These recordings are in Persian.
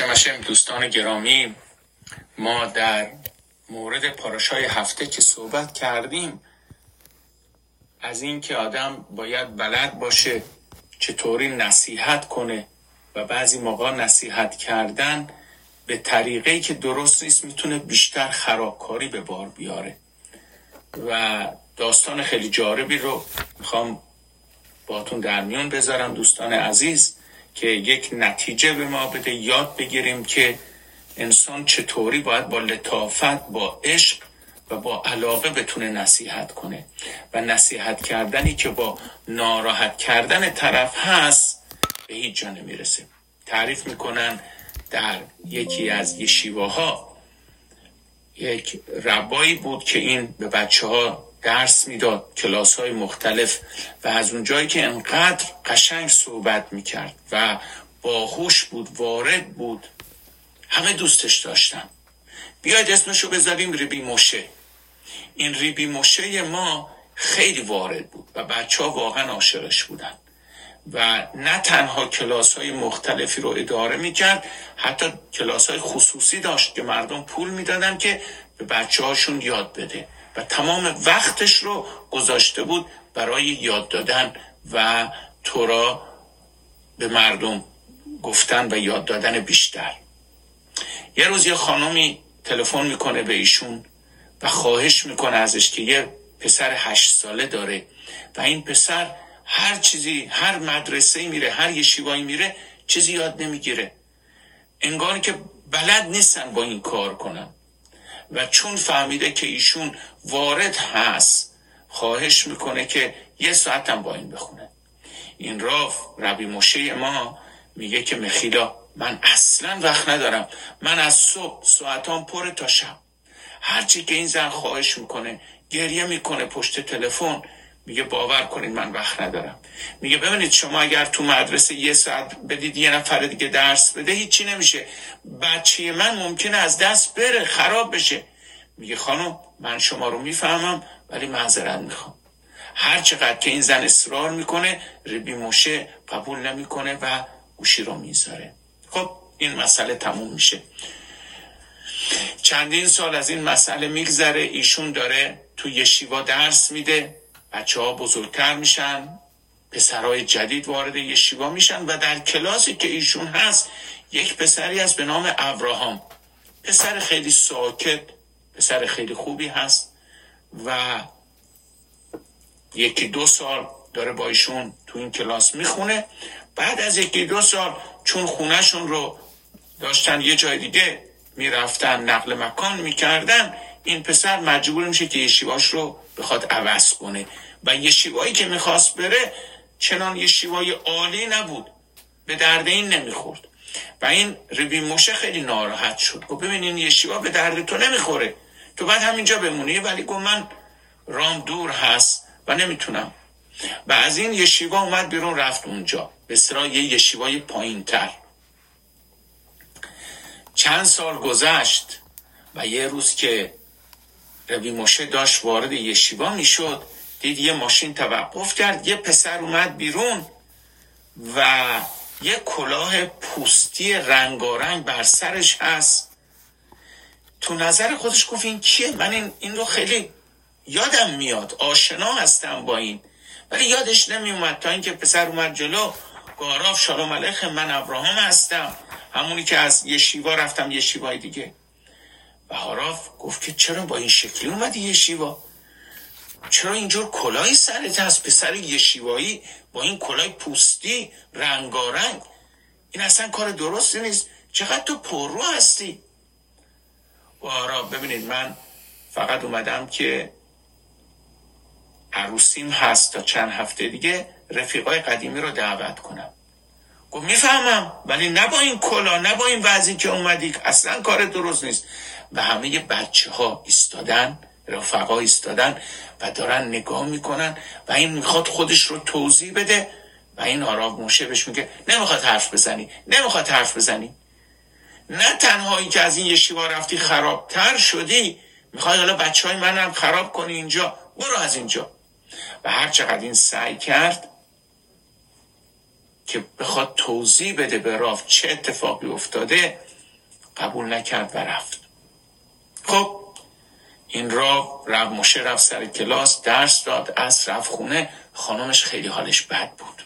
هشم دوستان گرامی، ما در مورد پاراشای هفته که صحبت کردیم از این که آدم باید بلد باشه چطوری نصیحت کنه و بعضی موقع نصیحت کردن به طریقه‌ای که درست نیست میتونه بیشتر خرابکاری به بار بیاره و داستان خیلی جالبی رو میخوام باهاتون در میون بذارم دوستان عزیز که یک نتیجه به ما بده، یاد بگیریم که انسان چطوری باید با لطافت، با عشق و با علاقه بتونه نصیحت کنه و نصیحت کردنی که با ناراحت کردن طرف هست به هیچ جا نمیرسه. تعریف میکنن در یکی از یشیواها یک ربایی بود که این به بچه ها درس میداد، کلاس های مختلف، و از اون جایی که انقدر قشنگ صحبت میکرد و باهوش بود، وارد بود، همه دوستش داشتن. بیاید اسمشو بذاریم ریبی موشه. این ریبی موشه ما خیلی وارد بود و بچه ها واقعا عاشقش بودن و نه تنها کلاس های مختلفی رو اداره میکرد، حتی کلاس های خصوصی داشت که مردم پول میدادن که به بچه هاشون یاد بده و تمام وقتش رو گذاشته بود برای یاد دادن و تورا به مردم گفتن و یاد دادن بیشتر. یه روز یه خانومی تلفن میکنه به ایشون و خواهش میکنه ازش که یه پسر 8 ساله داره و این پسر هر چیزی، هر مدرسه‌ای میره، هر یشیوایی میره، چیزی یاد نمیگیره، انگار که بلد نیستن با این کار کنن. و چون فهمیده که ایشون وارد هست خواهش میکنه که یه ساعت هم با این بخونه. این ربی موشه ما میگه که مخیلا، من اصلا وقت ندارم، من از صبح ساعتام پره تا شب. هرچی که این زن خواهش میکنه، گریه میکنه پشت تلفن، میگه باور کنید من وقت ندارم. میگه ببینید شما اگر تو مدرسه یه ساعت بدید یه نفر دیگه درس بده هیچی نمیشه، بچه من ممکنه از دست بره، خراب بشه. میگه خانم من شما رو میفهمم ولی معذرت میخوام. هر چقدر که این زن اصرار میکنه ریبی موشه قبول نمیکنه و گوشی رو میذاره. خب این مسئله تموم میشه. چندین سال از این مسئله میگذره، ایشون داره تو یشیوا درس میده، بچه ها بزرگتر میشن، پسرهای جدید وارد یشیوا میشن و در کلاسی که ایشون هست یک پسری هست به نام ابراهام. پسر خیلی ساکت، پسر خیلی خوبی هست و 1-2 سال داره با ایشون تو این کلاس میخونه. بعد از 1-2 سال چون خونهشون رو داشتن یه جای دیگه میرفتن، نقل مکان میکردن، این پسر مجبور میشه که یشیواش رو بخواد عوض کنه و یشیوایی که میخواست بره چنان یشیوای عالی نبود، به درد این نمیخورد و این ریبی موشه خیلی ناراحت شد. گفت ببین این یشیوا به درد تو نمیخوره، تو باید همینجا بمونی، ولی گفت من رام دور هست و نمیتونم. و از این یشیوا اومد بیرون، رفت اونجا به اصطلاح یه یشیوای پایین تر. چند سال گذشت و یه روز که ربی موشه داشت وارد یشیوا میشد، دید یه ماشین توقف کرد، یه پسر اومد بیرون و یه کلاه پوستی رنگارنگ بر سرش هست. تو نظر خودش گفت این کیه؟ من این رو خیلی یادم میاد، آشنا هستم با این، ولی یادش نمی اومد تا اینکه پسر اومد جلو، گاراف شالوم علیکم، من ابراهام هستم، همونی که از یشیوا رفتم یشیوای دیگه. و هاراف گفت که چرا با این شکلی اومدی یشیوا؟ چرا اینجور کلاهی سرت هست؟ پسر یشیوایی با این کلاه پوستی رنگارنگ، این اصلا کار درستی نیست، چقدر تو پررو هستی. و هاراف ببینید من فقط اومدم که عروسیم هست تا چند هفته دیگه رفیقای قدیمی رو دعوت کنم. گفت میفهمم ولی نه با این کلا، نه با این وضعی که اومدی، اصلا کار درست نیست. و همه بچه ها ایستادن، رفقا ایستادن و دارن نگاه میکنن و این میخواد خودش رو توضیح بده و این هاراف موشه بهش میگه نمیخواد حرف بزنی. نه تنهایی که از این یشیوا رفتی خرابتر شدی، میخوای حالا بچه های من هم خراب کنی اینجا، برو از اینجا. و هر چقدر این سعی کرد که بخواد توضیح بده به راو چه اتفاقی افتاده قبول نکرد و رفت. خب این راو مشه رفت سر کلاس، درس داد، عصر رفت خونه. خانمش خیلی حالش بد بود،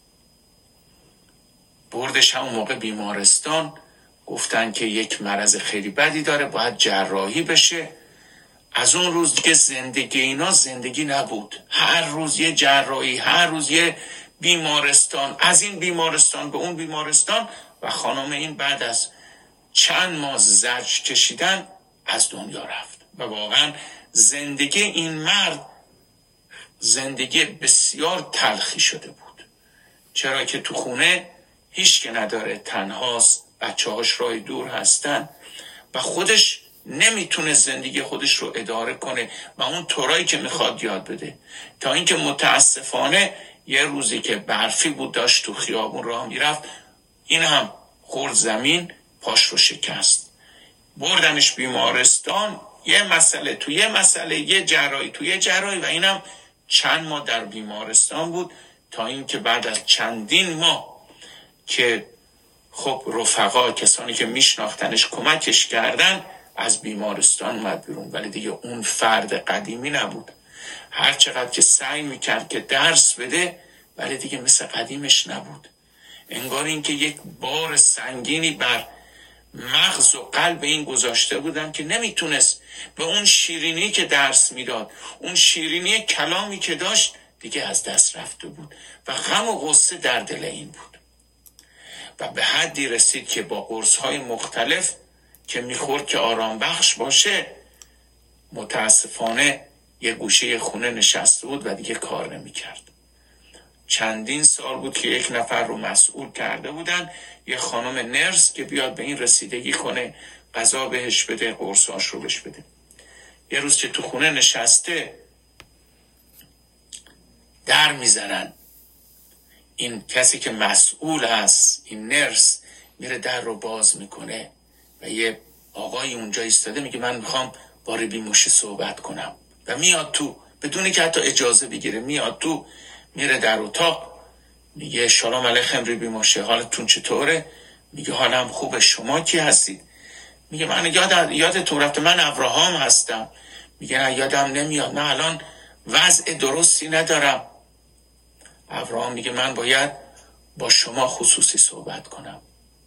بردش همون موقع بیمارستان. گفتن که یک مرض خیلی بدی داره، باید جراحی بشه. از اون روز دیگه زندگی اینا زندگی نبود، هر روز یه جراحی، هر روز یه بیمارستان، از این بیمارستان به اون بیمارستان. و خانم این بعد از چند ماه زجر کشیدن از دنیا رفت. و واقعا زندگی این مرد زندگی بسیار تلخی شده بود، چرا که تو خونه هیچ که نداره، تنهاست، بچه‌هاش راه دور هستن و خودش نمیتونه زندگی خودش رو اداره کنه و اون طورایی که میخواد یاد بده. تا اینکه متاسفانه یه روزی که برفی بود، داشت تو خیابون راه میرفت، این هم خورد زمین، پاش رو شکست. بردنش بیمارستان، یه مسئله یه جراحی و اینم چند ماه در بیمارستان بود. تا اینکه بعد از چندین ماه که خب رفقا، کسانی که میشناختنش کمکش کردن، از بیمارستان اومد بیرون. ولی دیگه اون فرد قدیمی نبود. هر چقدر که سعی میکرد که درس بده، ولی دیگه مثل قدیمش نبود. انگار این که یک بار سنگینی بر مغز و قلب این گذاشته بودن که نمیتونست به اون شیرینی که درس میداد، اون شیرینی کلامی که داشت، دیگه از دست رفته بود و غم و غصه در دل این بود. و به حدی رسید که با قرص‌های مختلف که میخورد که آرام بخش باشه، متاسفانه یه گوشه خونه نشسته بود و دیگه کار نمیکرد. چندین سال بود که یک نفر رو مسئول کرده بودن، یه خانم نرس، که بیاد به این رسیدگی کنه، غذا بهش بده، قرصاش رو بهش بده. یه روز که تو خونه نشسته، در میزنن. این کسی که مسئول هست، این نرس، میره در رو باز میکنه و یه آقای اونجا ایستاده، میگه من میخوام با ربی موشی صحبت کنم. و میاد تو بدونی که حتی اجازه بگیره، میاد تو، میره در اتاق، میگه سلام علیکم ربی موشی، حالتون چطوره؟ میگه حالم خوبه، شما کی هستید؟ میگه من یادتون رفته، من ابراهام هستم. میگه نه یادم نمیاد، من الان وضع درستی ندارم. ابراهام میگه من باید با شما خصوصی صحبت کنم.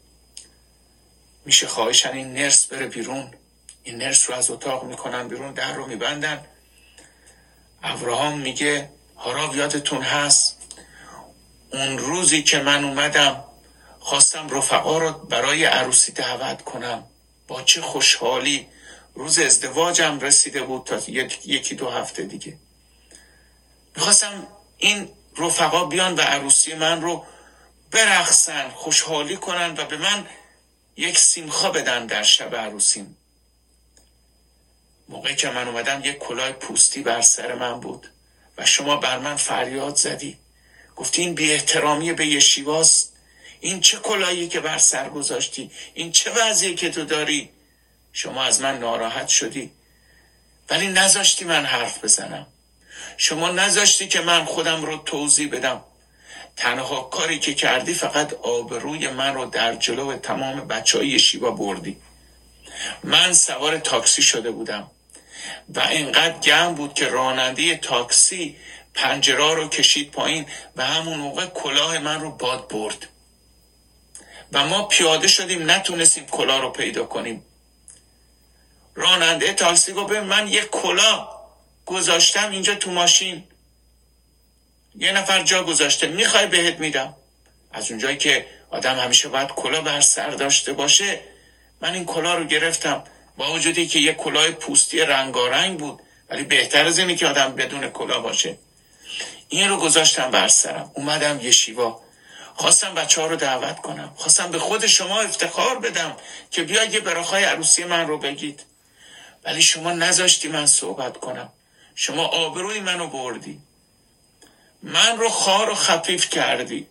میشه خواهشن این نرس بره بیرون؟ این نرس رو از اتاق میکنن بیرون، در رو میبندن. ابراهام میگه هاراو یادتون هست اون روزی که من اومدم خواستم رفقا رو برای عروسی دعوت کنم، با چه خوشحالی، روز ازدواجم رسیده بود تا یکی دو هفته دیگه. میخواستم این رفقا بیان و عروسی من رو برقصن، خوشحالی کنن و به من یک سیمخا بدن در شب عروسیم. موقعی که من اومدم یک کلاه پوستی بر سر من بود و شما بر من فریاد زدی، گفتی این بی احترامی به یشیواست، این چه کلاهی که بر سر گذاشتی، این چه وضعی که تو داری. شما از من ناراحت شدی ولی نذاشتی من حرف بزنم. شما نذاشتی که من خودم رو توضیح بدم. تنها کاری که کردی فقط آبروی من رو در جلو تمام بچهای یشیوا بردی. من سوار تاکسی شده بودم و اینقدر گرم بود که راننده تاکسی پنجره رو کشید پایین و همون موقع کلاه من رو باد برد و ما پیاده شدیم، نتونستیم کلاه رو پیدا کنیم. راننده تاکسی گفت من یک کلاه گذاشتم اینجا تو ماشین، یه نفر جا گذاشته، میخوای بهت میدم. از اونجایی که آدم همیشه باید کلاه بر سر داشته باشه، من این کلاه رو گرفتم، با وجودی که یه کلاه پوستی رنگارنگ بود، ولی بهتر از اینه که آدم بدون کلاه باشه. این رو گذاشتم بر سرم، اومدم یشیوا، خواستم بچه ها رو دعوت کنم، خواستم به خود شما افتخار بدم که بیا یه براخای عروسی من رو بگید، ولی شما نذاشتی من صحبت کنم. شما آبروی منو بردی، من رو خوار و خفیف کردی.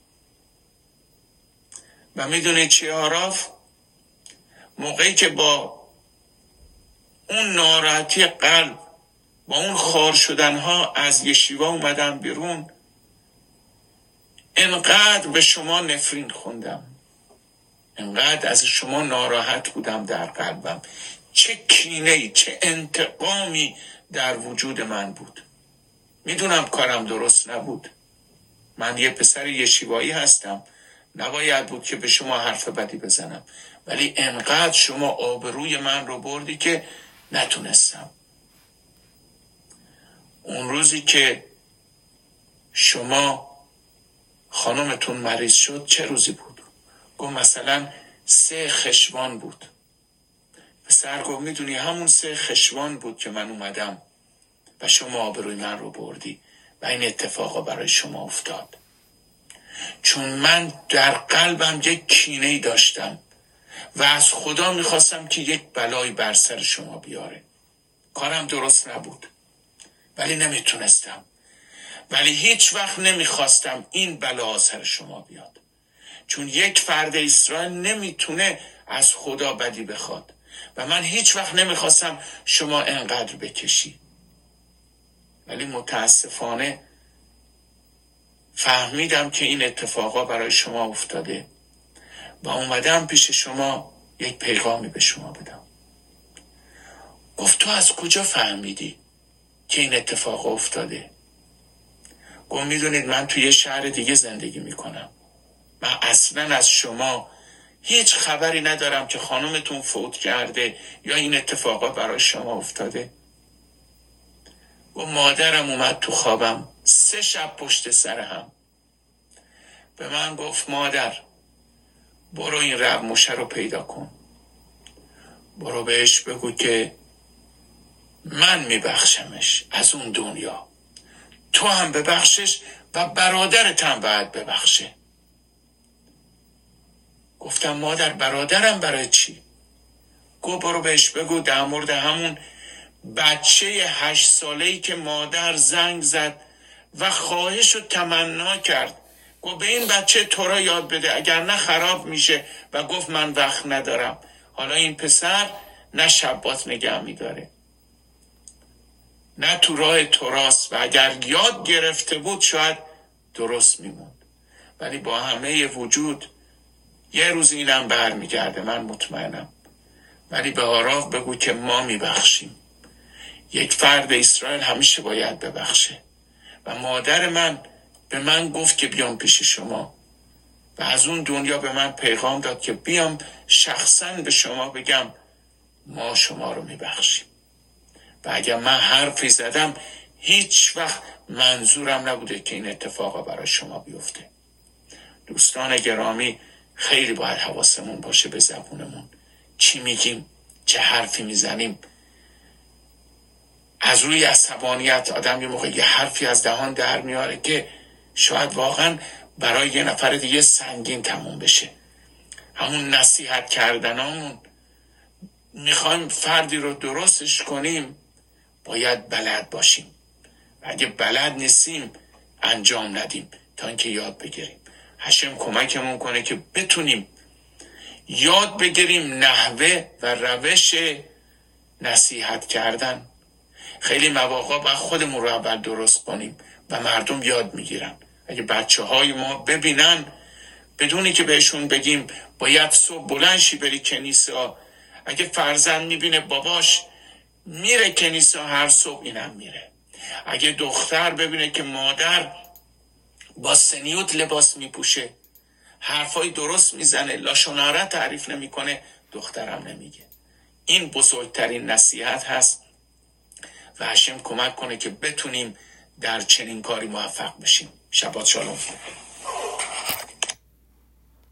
و میدونی چی آراف؟ موقعی که با اون ناراحتی قلب، با اون خوار شدنها از یشیوا اومدم بیرون، انقدر به شما نفرین خوندم، انقدر از شما ناراحت بودم در قلبم، چه کینه‌ای، چه انتقامی در وجود من بود. میدونم کارم درست نبود، من یه پسر یشیوایی هستم، نباید بود که به شما حرف بدی بزنم، ولی انقدر شما آبروی من رو بردی که نتونستم. اون روزی که شما خانمتون مریض شد چه روزی بود؟ گفت مثلا 3 خشوان بود. پسر گفت میدونی همون 3 خشوان بود که من اومدم و شما آبروی من رو بردی و این اتفاقا برای شما افتاد. چون من در قلبم یک کینه‌ای داشتم و از خدا میخواستم که یک بلایی بر سر شما بیاره. کارم درست نبود ولی نمیتونستم، ولی هیچ وقت نمیخواستم این بلا سر شما بیاد، چون یک فرد اسرائیل نمیتونه از خدا بدی بخواد و من هیچ وقت نمیخواستم شما انقدر بکشی. ولی متاسفانه فهمیدم که این اتفاقا برای شما افتاده و اومدم پیش شما یک پیغامی به شما بدم. گفت تو از کجا فهمیدی که این اتفاق افتاده؟ گفت میدونید من توی یه شهر دیگه زندگی میکنم، من اصلا از شما هیچ خبری ندارم که خانمتون فوت کرده یا این اتفاقا برای شما افتاده. و مادرم اومد تو خوابم 3 شب پشت سر هم به من گفت مادر برو این رب موشه رو پیدا کن، برو بهش بگو که من میبخشمش از اون دنیا، تو هم ببخشش و برادرت هم باید ببخشه. گفتم مادر برادرم برای چی؟ گفت برو بهش بگو در مورد همون بچه 8 ساله‌ای که مادر زنگ زد و خواهش و تمنا کرد، گفت به این بچه تو را یاد بده اگر نه خراب میشه، و گفت من وقت ندارم. حالا این پسر نه شبات نگه میداره نه تو راه توراست و اگر یاد گرفته بود شاید درست میموند، ولی با همه وجود یه روز اینم برمیگرده، من مطمئنم. ولی به آراف بگو که ما میبخشیم. یک فرد اسرائیل همیشه باید ببخشه و مادر من به من گفت که بیام پیش شما و از اون دنیا به من پیغام داد که بیام شخصا به شما بگم ما شما رو میبخشیم. و اگر من حرفی زدم هیچ وقت منظورم نبوده که این اتفاقا برای شما بیفته. دوستان گرامی، خیلی باید حواسمون باشه به زبونمون، چی میگیم، چه حرفی میزنیم. از روی عصبانیت آدم یه موقع یه حرفی از دهان در میاره که شاید واقعا برای یه نفر دیگه سنگین تموم بشه. همون نصیحت کردنامون، میخوایم فردی رو درستش کنیم باید بلد باشیم و اگه بلد نیستیم انجام ندیم تا اینکه یاد بگیریم. هشم کمکمون کنه که بتونیم یاد بگیریم نحوه و روش نصیحت کردن. خیلی مواقع باید خودمون رو اول درست کنیم و مردم یاد میگیرن. اگه بچه های ما ببینن بدونی که بهشون بگیم باید صبح بلند شی بری کنیسا، اگه فرزند میبینه باباش میره کنیسا هر صبح اینم میره، اگه دختر ببینه که مادر با سنیوت لباس میپوشه، حرفای درست میزنه، لاشوناره تعریف نمیکنه، دخترم نمیگه. این بزرگترین نصیحت هست و هشم کمک کنه که بتونیم در چنین کاری موفق بشیم. شبات شالوم.